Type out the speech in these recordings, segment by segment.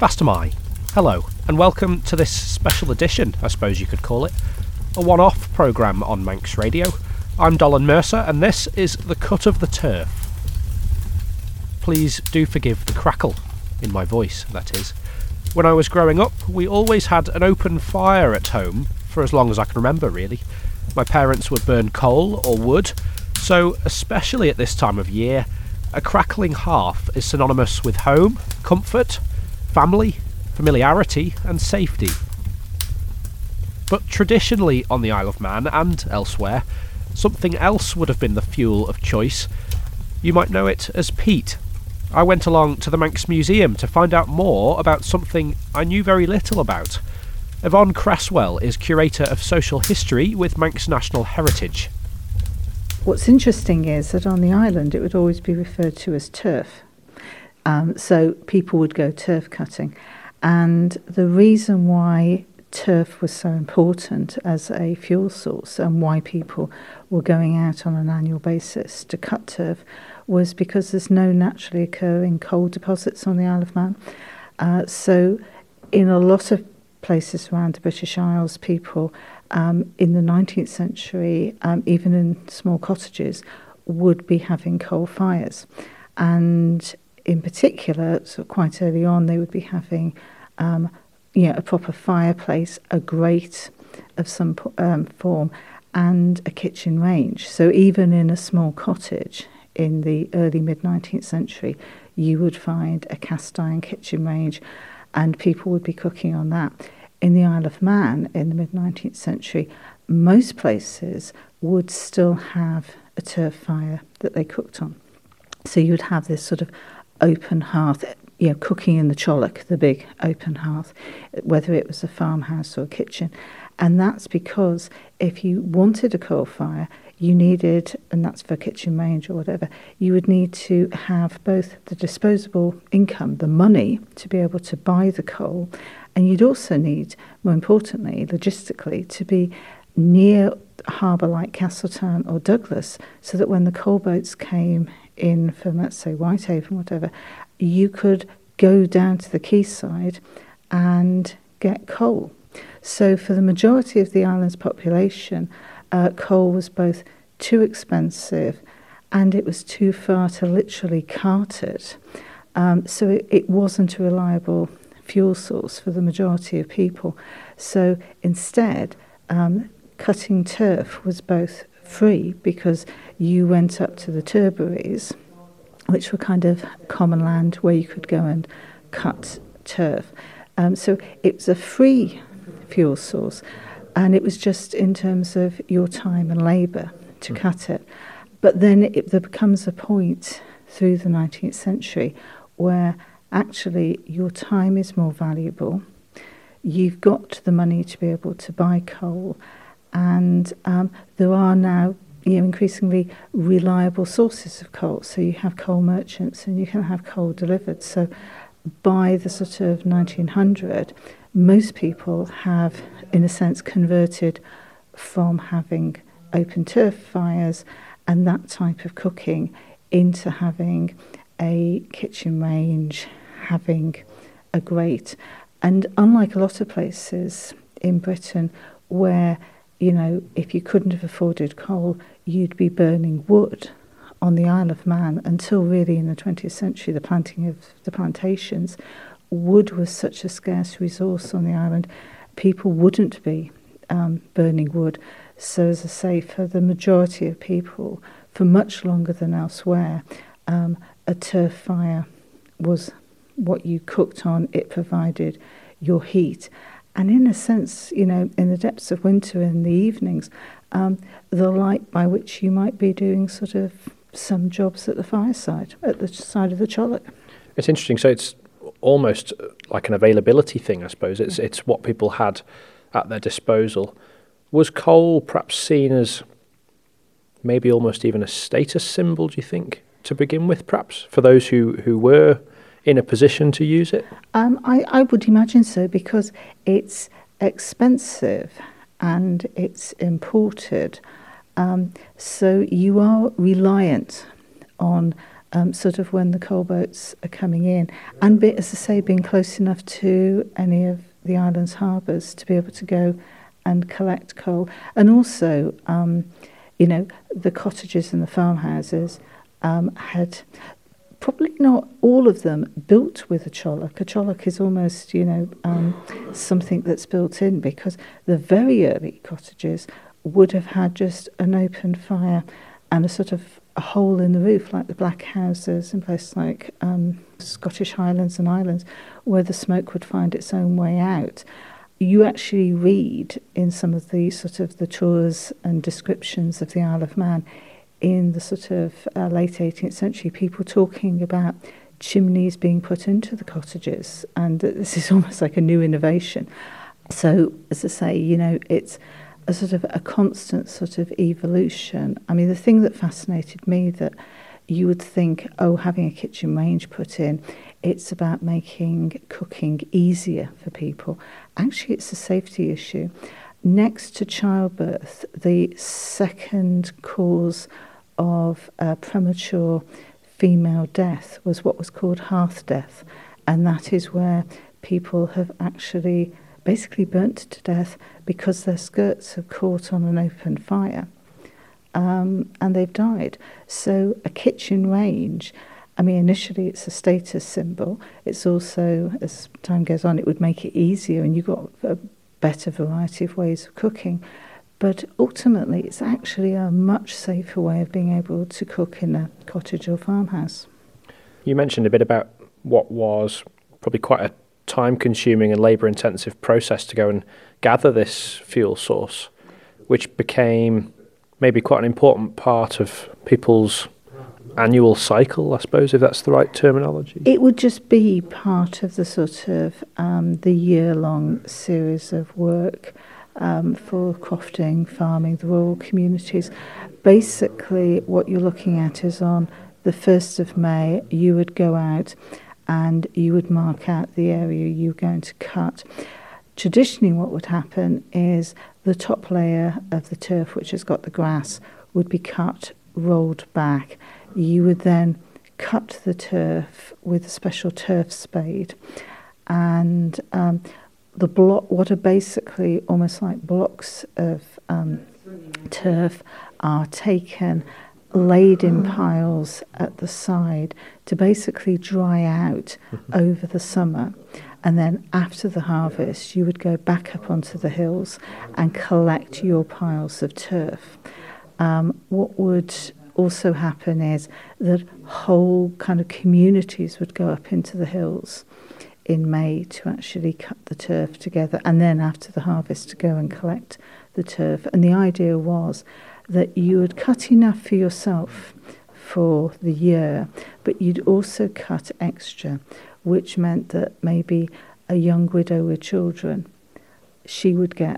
Fast am I. Hello, and welcome to this special edition, I suppose you could call it, a one-off programme on Manx Radio. I'm Dolan Mercer, and this is The Cut of the Turf. Please do forgive the crackle in my voice, that is. When I was growing up, we always had an open fire at home, for as long as I can remember, really. My parents would burn coal or wood, so especially at this time of year, a crackling hearth is synonymous with home, comfort, family, familiarity and safety. But traditionally on the Isle of Man and elsewhere, something else would have been the fuel of choice. You might know it as peat. I went along to the Manx Museum to find out more about something I knew very little about. Yvonne Cresswell is Curator of Social History with Manx National Heritage. What's interesting is that on the island it would always be referred to as turf. So people would go turf cutting. And the reason why turf was so important as a fuel source and why people were going out on an annual basis to cut turf was because there's no naturally occurring coal deposits on the Isle of Man. So in a lot of places around the British Isles, people in the 19th century, even in small cottages, would be having coal fires. And in particular, so quite early on, they would be having a proper fireplace, a grate of some form, and a kitchen range. So even in a small cottage in the early mid-19th century, you would find a cast iron kitchen range, and people would be cooking on that. In the Isle of Man, in the mid-19th century, most places would still have a turf fire that they cooked on. So you would have this sort of open hearth, cooking in the cholloch, the big open hearth, whether it was a farmhouse or a kitchen. And that's because if you wanted a coal fire, you needed, and that's for kitchen range or whatever, you would need to have both the disposable income, the money, to be able to buy the coal, and you'd also need, more importantly, logistically, to be near a harbour like Castletown or Douglas, so that when the coal boats came in from, let's say, Whitehaven, whatever, you could go down to the quayside and get coal. So for the majority of the island's population, coal was both too expensive and it was too far to literally cart it. So it wasn't a reliable fuel source for the majority of people. So instead, cutting turf was both free because you went up to the turberies, which were kind of common land where you could go and cut turf. So it was a free fuel source, and it was just in terms of your time and labour to cut it. But then there becomes a point through the 19th century where actually your time is more valuable. You've got the money to be able to buy coal, and there are now increasingly reliable sources of coal. So you have coal merchants and you can have coal delivered. So by the sort of 1900, most people have, in a sense, converted from having open turf fires and that type of cooking into having a kitchen range, having a grate. And unlike a lot of places in Britain where, if you couldn't have afforded coal, you'd be burning wood, on the Isle of Man, until really in the 20th century, the planting of the plantations, wood was such a scarce resource on the island, people wouldn't be burning wood. So as I say, for the majority of people, for much longer than elsewhere, a turf fire was what you cooked on. It provided your heat. And in a sense, in the depths of winter in the evenings, the light by which you might be doing sort of some jobs at the fireside, at the side of the cholloch. It's interesting. So it's almost like an availability thing, I suppose. It's what people had at their disposal. Was coal perhaps seen as maybe almost even a status symbol, do you think, to begin with, perhaps, for those who were in a position to use it? I would imagine so, because it's expensive and it's imported. So you are reliant on sort of when the coal boats are coming in, and as I say, being close enough to any of the island's harbours to be able to go and collect coal. And also, the cottages and the farmhouses had probably not all of them built with a chollock. A chollock is almost, something that's built in, because the very early cottages would have had just an open fire and a sort of a hole in the roof, like the black houses in places like Scottish Highlands and Islands, where the smoke would find its own way out. You actually read in some of the sort of the tours and descriptions of the Isle of Man in the sort of late 18th century, people talking about chimneys being put into the cottages, and this is almost like a new innovation. So, as I say, it's a sort of a constant sort of evolution. I mean, the thing that fascinated me, that you would think, having a kitchen range put in, it's about making cooking easier for people. Actually, it's a safety issue. Next to childbirth, the second cause of premature female death was what was called hearth death, and that is where people have actually basically burnt to death because their skirts have caught on an open fire, and they've died. So a kitchen range, I mean, initially it's a status symbol. It's also, as time goes on, it would make it easier, and you've got a better variety of ways of cooking. But ultimately, it's actually a much safer way of being able to cook in a cottage or farmhouse. You mentioned a bit about what was probably quite a time-consuming and labour-intensive process to go and gather this fuel source, which became maybe quite an important part of people's annual cycle, I suppose, if that's the right terminology. It would just be part of the sort of the year-long series of work for crofting, farming, the rural communities. Basically, what you're looking at is on the 1st of May, you would go out and you would mark out the area you're going to cut. Traditionally, what would happen is the top layer of the turf, which has got the grass, would be cut, rolled back. You would then cut the turf with a special turf spade, and what are basically almost like blocks of turf are taken, laid in piles at the side to basically dry out over the summer. And then after the harvest, you would go back up onto the hills and collect your piles of turf. What would also happen is that whole kind of communities would go up into the hills in May to actually cut the turf together, and then after the harvest to go and collect the turf. And the idea was that you would cut enough for yourself for the year, but you'd also cut extra, which meant that maybe a young widow with children, she would get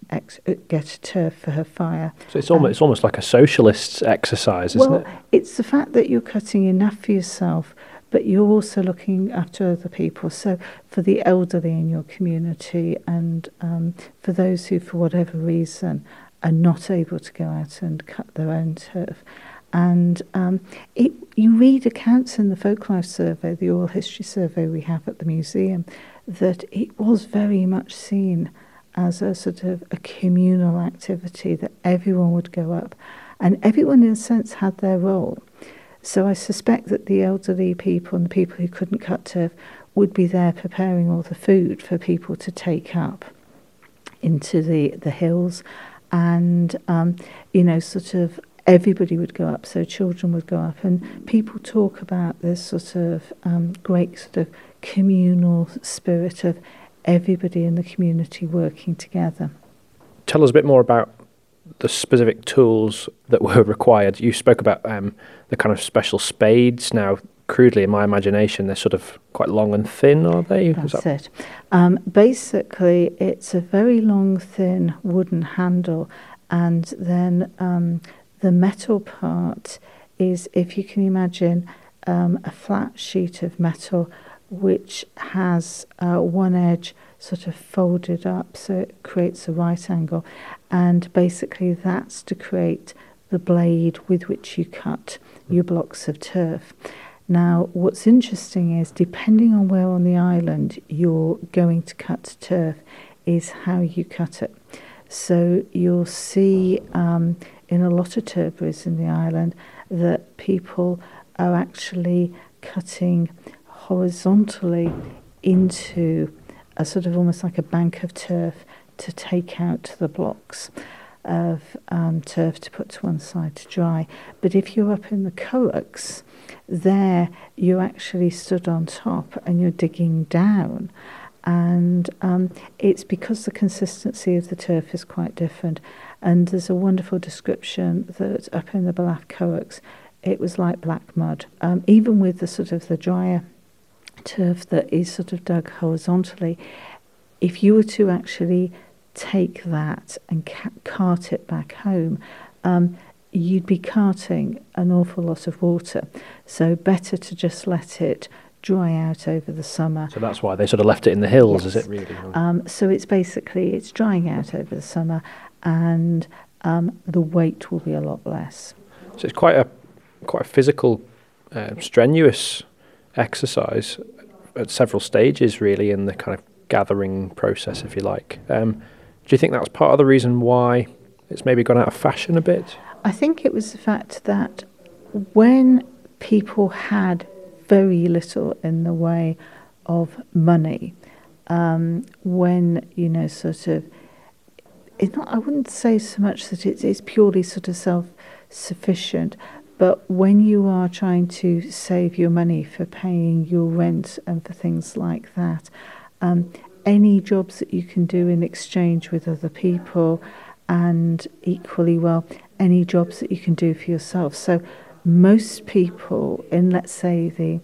turf for her fire. So it's almost like a socialist's exercise, isn't it? Well, it's the fact that you're cutting enough for yourself, but you're also looking after other people. So for the elderly in your community, and for those who, for whatever reason, are not able to go out and cut their own turf. And you read accounts in the Folklife Survey, the oral history survey we have at the museum, that it was very much seen as a sort of a communal activity, that everyone would go up, and everyone in a sense had their role. So I suspect that the elderly people and the people who couldn't cut turf would be there preparing all the food for people to take up into the hills, and sort of everybody would go up, so children would go up, and people talk about this sort of great sort of communal spirit of everybody in the community working together. Tell us a bit more about the specific tools that were required. You spoke about the kind of special spades. Now, crudely, in my imagination, they're sort of quite long and thin, are they? That's it. Basically, it's a very long, thin wooden handle, and then the metal part is, if you can imagine, a flat sheet of metal which has one edge sort of folded up so it creates a right angle, and basically that's to create the blade with which you cut your blocks of turf. Now, what's interesting is, depending on where on the island you're going to cut turf, is how you cut it. So you'll see in a lot of turberies in the island that people are actually cutting horizontally into a sort of almost like a bank of turf to take out the blocks of turf to put to one side to dry. But if you're up in the Coax, there you actually stood on top and you're digging down. And it's because the consistency of the turf is quite different. And there's a wonderful description that up in the Ballaugh Coax, it was like black mud. Even with the sort of the drier turf that is sort of dug horizontally, if you were to actually take that and cart it back home, you'd be carting an awful lot of water. So better to just let it dry out over the summer. So that's why they sort of left it in the hills, Yes. is it really? So it's basically, it's drying out over the summer, and the weight will be a lot less. So it's quite a physical, strenuous exercise at several stages, really, in the kind of gathering process, if you like. Do you think that's part of the reason why it's maybe gone out of fashion a bit? I think it was the fact that when people had very little in the way of money, when, you know, sort of, it's not, I wouldn't say so much that it's purely sort of self-sufficient, but when you are trying to save your money for paying your rent and for things like that, any jobs that you can do in exchange with other people, and equally well, any jobs that you can do for yourself. So most people in, let's say, the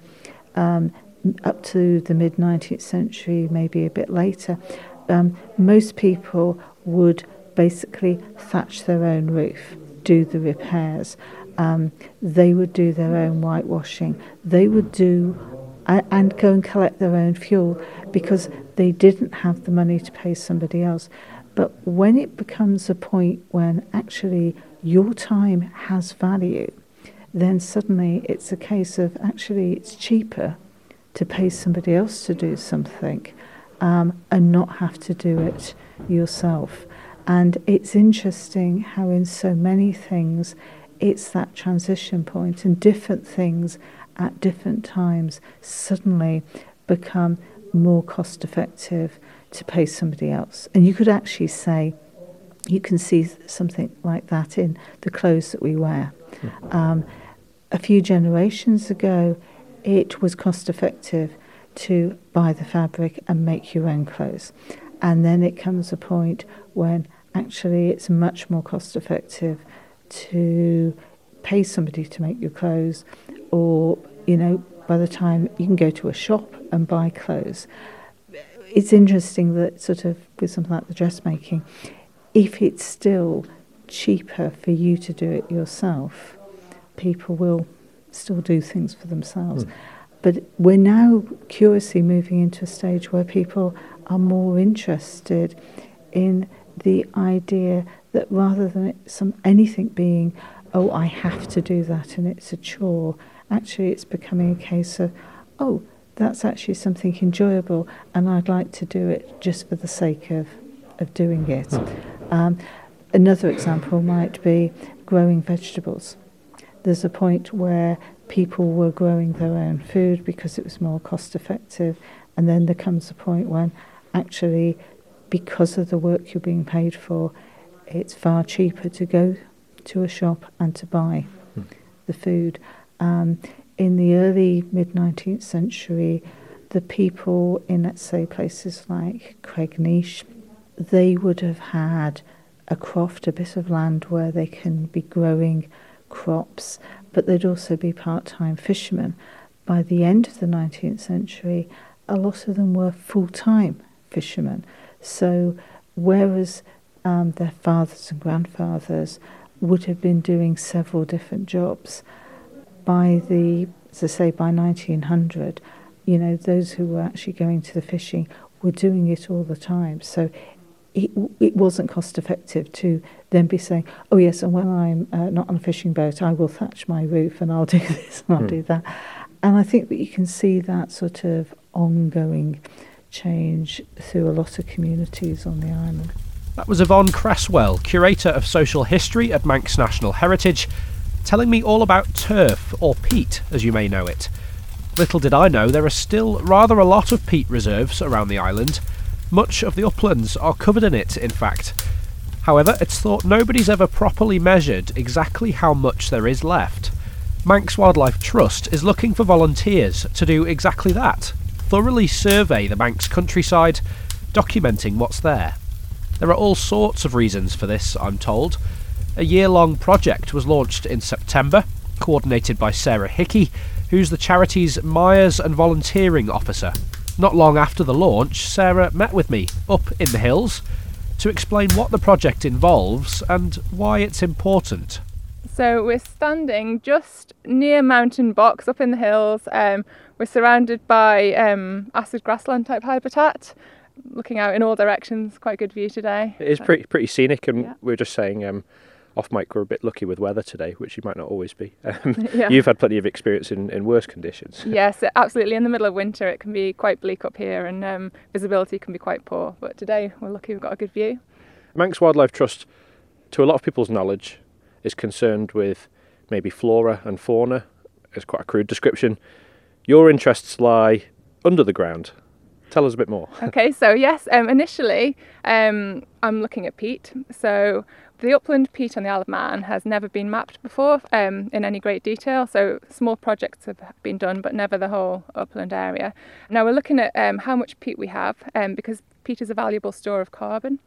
up to the mid-19th century, maybe a bit later, most people would basically thatch their own roof, do the repairs. They would do their own whitewashing. They would do and go and collect their own fuel, because they didn't have the money to pay somebody else. But when it becomes a point when actually your time has value, then suddenly it's a case of actually it's cheaper to pay somebody else to do something and not have to do it yourself. And it's interesting how in so many things it's that transition point, and different things at different times suddenly become more cost effective to pay somebody else. And you could actually say, you can see something like that in the clothes that we wear. A few generations ago, it was cost effective to buy the fabric and make your own clothes. And then it comes a point when actually it's much more cost effective to pay somebody to make your clothes, or, you know, by the time you can go to a shop and buy clothes. It's interesting that sort of with something like the dressmaking, if it's still cheaper for you to do it yourself, people will still do things for themselves. But we're now curiously moving into a stage where people are more interested in the idea that rather than anything being, oh, I have to do that and it's a chore, actually it's becoming a case of, oh, that's actually something enjoyable and I'd like to do it just for the sake of doing it. Another example might be growing vegetables. There's a point where people were growing their own food because it was more cost effective, and then there comes a point when actually, because of the work you're being paid for, it's far cheaper to go to a shop and to buy the food. In the early mid-19th century, the people in, let's say, places like Cregneash, they would have had a croft, a bit of land where they can be growing crops, but they'd also be part-time fishermen. By the end of the 19th century, a lot of them were full-time fishermen. So whereas their fathers and grandfathers would have been doing several different jobs, by 1900, you know, those who were actually going to the fishing were doing it all the time. So it wasn't cost effective to then be saying, oh yes, and when I'm not on a fishing boat, I will thatch my roof and I'll do this and I'll do that. And I think that you can see that sort of ongoing change through a lot of communities on the island. That was Yvonne Cresswell, Curator of Social History at Manx National Heritage, telling me all about turf, or peat as you may know it. Little did I know there are still rather a lot of peat reserves around the island. Much of the uplands are covered in it, in fact. However, it's thought nobody's ever properly measured exactly how much there is left. Manx Wildlife Trust is looking for volunteers to do exactly that, thoroughly survey the Manx countryside, documenting what's there. There are all sorts of reasons for this, I'm told. A year-long project was launched in September, coordinated by Sarah Hickey, who's the charity's Myers and Volunteering Officer. Not long after the launch, Sarah met with me up in the hills to explain what the project involves and why it's important. So we're standing just near Mountain Box up in the hills. We're surrounded by acid grassland type habitat, looking out in all directions. Quite a good view today. It is pretty scenic, and yeah. we were just saying off mic we're a bit lucky with weather today, which you might not always be. Yeah. You've had plenty of experience in worse conditions. Yes, absolutely. In the middle of winter it can be quite bleak up here, and visibility can be quite poor, but today we're lucky we've got a good view. Manx Wildlife Trust, to a lot of people's knowledge, is concerned with maybe flora and fauna. It's quite a crude description. Your interests lie under the ground. Tell us a bit more. Okay, so yes, initially I'm looking at peat. So the upland peat on the Isle of Man has never been mapped before in any great detail. So small projects have been done, but never the whole upland area. Now we're looking at how much peat we have, because peat is a valuable store of carbon.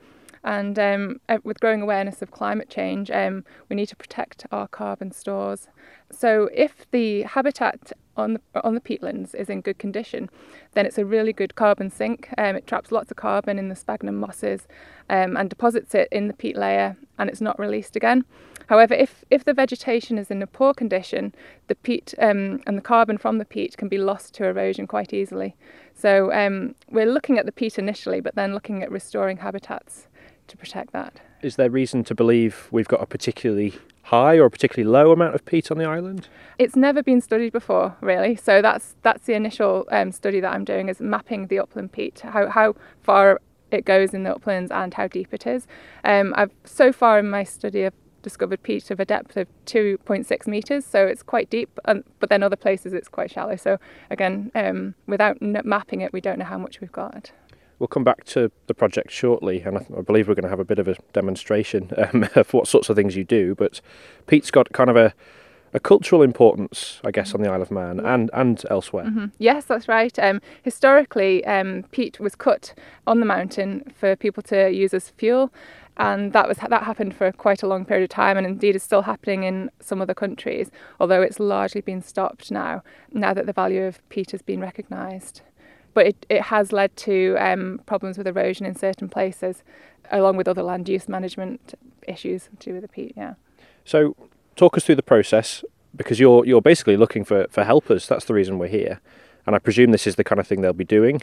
And with growing awareness of climate change, we need to protect our carbon stores. So if the habitat on the peatlands is in good condition, then it's a really good carbon sink. It traps lots of carbon in the sphagnum mosses and deposits it in the peat layer, and it's not released again. However, if the vegetation is in a poor condition, the peat and the carbon from the peat can be lost to erosion quite easily. So we're looking at the peat initially, but then looking at restoring habitats to protect that. Is there reason to believe we've got a particularly high or a particularly low amount of peat on the island? It's never been studied before, really. So that's the initial study that I'm doing, is mapping the upland peat, how far it goes in the uplands and how deep it is. I've so far in my study I've discovered peat of a depth of 2.6 metres, so it's quite deep, but then other places it's quite shallow. So again, without mapping it, we don't know how much we've got. We'll come back to the project shortly, and I believe we're going to have a bit of a demonstration of what sorts of things you do. But peat's got kind of a cultural importance, I guess, on the Isle of Man and elsewhere. Mm-hmm. Yes, that's right. Historically, peat was cut on the mountain for people to use as fuel, and that happened for quite a long period of time, and indeed is still happening in some other countries, although it's largely been stopped now that the value of peat has been recognised. But it has led to problems with erosion in certain places, along with other land use management issues to do with the peat, yeah. So talk us through the process, because you're basically looking for helpers. That's the reason we're here. And I presume this is the kind of thing they'll be doing.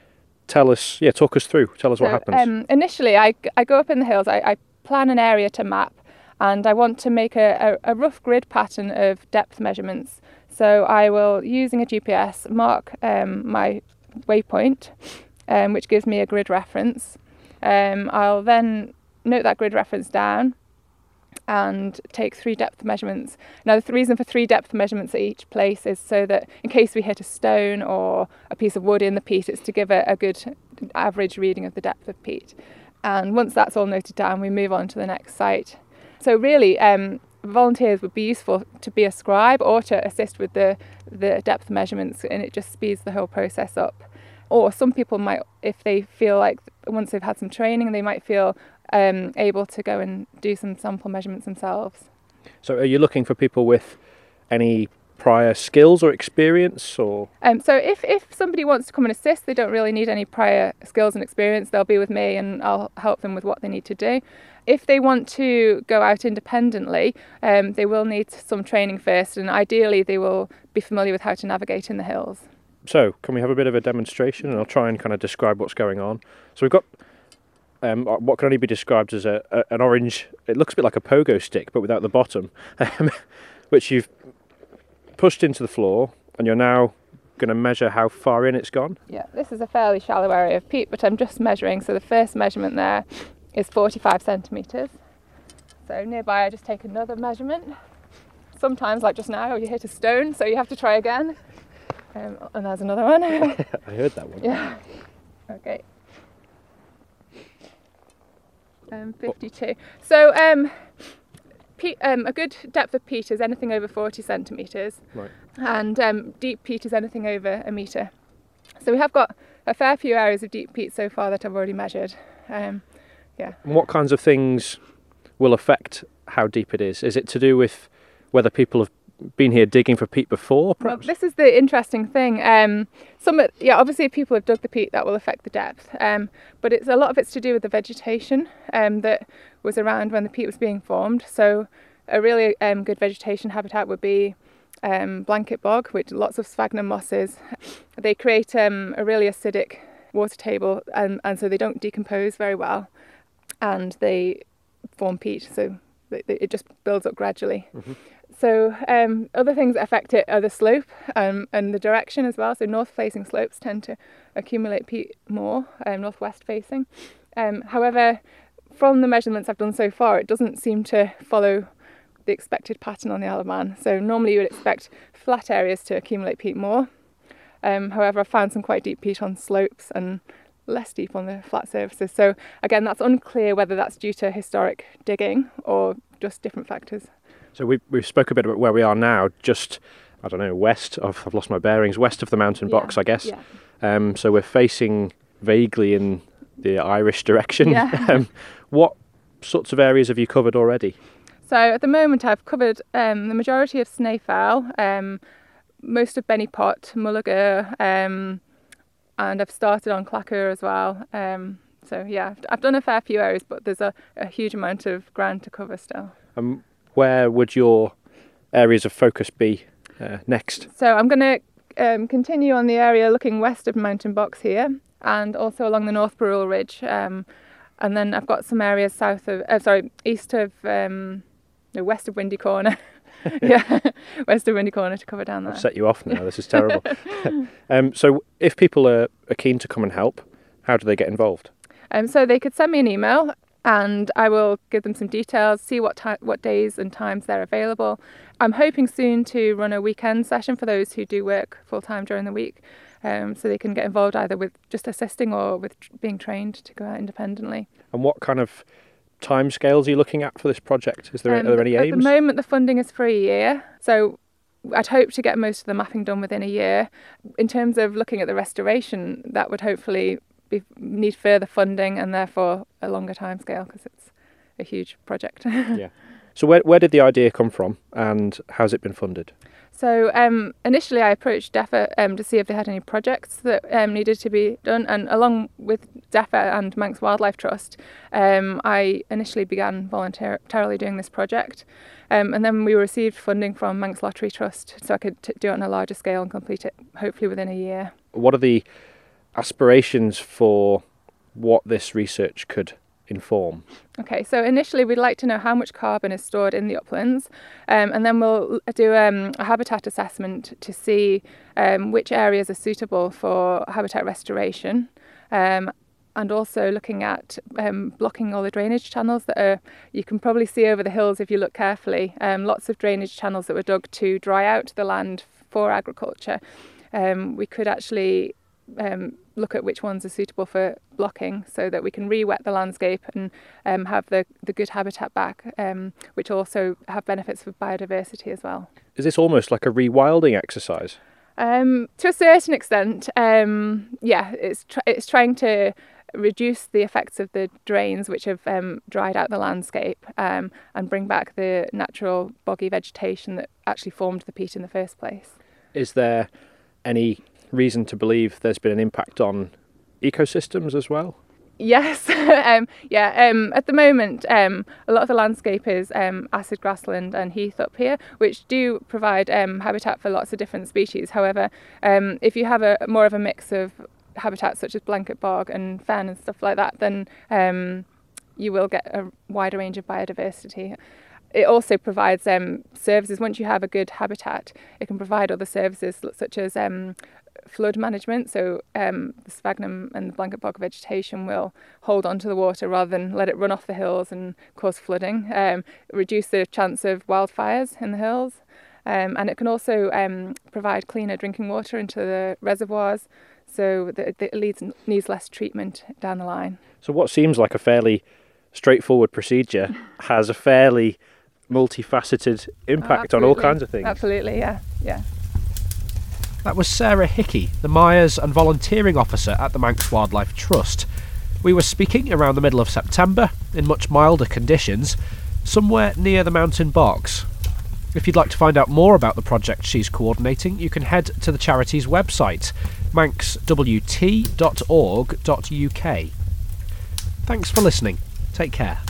Talk us through. Tell us what happens. Initially, I go up in the hills, I plan an area to map, and I want to make a rough grid pattern of depth measurements. So I will, using a GPS, mark my waypoint, which gives me a grid reference. I'll then note that grid reference down and take 3 depth measurements. Now, the reason for 3 depth measurements at each place is so that in case we hit a stone or a piece of wood in the peat, it's to give a good average reading of the depth of peat. And once that's all noted down, we move on to the next site. So really, volunteers would be useful to be a scribe or to assist with the depth measurements, and it just speeds the whole process up. Or some people might, if they feel like once they've had some training, they might feel able to go and do some sample measurements themselves. So are you looking for people with any prior skills or experience? Or so if somebody wants to come and assist, they don't really need any prior skills and experience. They'll be with me and I'll help them with what they need to do. If they want to go out independently, they will need some training first, and ideally they will be familiar with how to navigate in the hills. So can we have a bit of a demonstration, and I'll try and kind of describe what's going on. So we've got what can only be described as an orange, it looks a bit like a pogo stick, but without the bottom, which you've pushed into the floor, and you're now going to measure how far in it's gone. Yeah, this is a fairly shallow area of peat, but I'm just measuring. So the first measurement there is 45 centimetres. So nearby I just take another measurement. Sometimes, like just now, you hit a stone, so you have to try again. And there's another one. I heard that one. Yeah. Okay. 52. So a good depth of peat is anything over 40 centimetres. Right. And deep peat is anything over a metre. So we have got a fair few areas of deep peat so far that I've already measured. And what kinds of things will affect how deep it is? Is it to do with whether people have been here digging for peat before, perhaps? Well, this is the interesting thing. Obviously if people have dug the peat, that will affect the depth. But a lot of it's to do with the vegetation that was around when the peat was being formed. So a really good vegetation habitat would be blanket bog, which lots of sphagnum mosses. They create a really acidic water table, and so they don't decompose very well, and they form peat, so it just builds up gradually. Mm-hmm. So other things that affect it are the slope and the direction as well. So north-facing slopes tend to accumulate peat more, northwest facing. However, from the measurements I've done so far, it doesn't seem to follow the expected pattern on the Isle of Man. So normally you would expect flat areas to accumulate peat more. However, I've found some quite deep peat on slopes and less deep on the flat surfaces. So again, that's unclear whether that's due to historic digging or just different factors. So we've spoke a bit about where we are now, just, I don't know, west of, I've lost my bearings, west of the mountain box, I guess. Yeah. So we're facing vaguely in the Irish direction. Yeah. What sorts of areas have you covered already? So at the moment I've covered the majority of Snaefell, most of Benny Pot, Mullager, and I've started on Clackur as well. So yeah, I've done a fair few areas, but there's a huge amount of ground to cover still. Where would your areas of focus be next? So I'm going to continue on the area looking west of Mountain Box here, and also along the North Burrell Ridge. And then I've got some areas west of Windy Corner. Yeah, west of Windy Corner to cover down there. I've set you off now, this is terrible. So if people are keen to come and help, how do they get involved? So they could send me an email and I will give them some details, see what days and times they're available. I'm hoping soon to run a weekend session for those who do work full-time during the week, so they can get involved either with just assisting or with being trained to go out independently. And what kind of timescales are you looking at for this project? Are there any aims? At the moment, the funding is for a year, so I'd hope to get most of the mapping done within a year. In terms of looking at the restoration, that would hopefully need further funding and therefore a longer timescale because it's a huge project. Yeah. So where did the idea come from and how's it been funded? So initially I approached DEFRA to see if they had any projects that needed to be done, and along with DEFRA and Manx Wildlife Trust, I initially began voluntarily doing this project, and then we received funding from Manx Lottery Trust so I could do it on a larger scale and complete it hopefully within a year. What are the aspirations for what this research could inform? Okay, so initially we'd like to know how much carbon is stored in the uplands, and then we'll do a habitat assessment to see which areas are suitable for habitat restoration, and also looking at blocking all the drainage channels that you can probably see over the hills if you look carefully. Lots of drainage channels that were dug to dry out the land for agriculture. We could actually look at which ones are suitable for blocking so that we can re-wet the landscape and have the good habitat back, which also have benefits for biodiversity as well. Is this almost like a rewilding exercise? To a certain extent, yeah, it's trying to reduce the effects of the drains which have dried out the landscape and bring back the natural boggy vegetation that actually formed the peat in the first place. Is there any reason to believe there's been an impact on ecosystems as well? Yes, at the moment a lot of the landscape is acid grassland and heath up here, which do provide habitat for lots of different species. However, if you have more of a mix of habitats such as blanket bog and fen and stuff like that, then you will get a wider range of biodiversity. It also provides services. Once you have a good habitat, it can provide other services such as flood management. So the sphagnum and the blanket bog vegetation will hold onto the water rather than let it run off the hills and cause flooding, reduce the chance of wildfires in the hills. And it can also provide cleaner drinking water into the reservoirs, so that it needs less treatment down the line. So what seems like a fairly straightforward procedure has a fairly multifaceted impact on all kinds of things. Absolutely, yeah. That was Sarah Hickey, the Myers and volunteering officer at the Manx Wildlife Trust. We were speaking around the middle of September, in much milder conditions, somewhere near the mountain bogs. If you'd like to find out more about the project she's coordinating, you can head to the charity's website, manxwt.org.uk. Thanks for listening. Take care.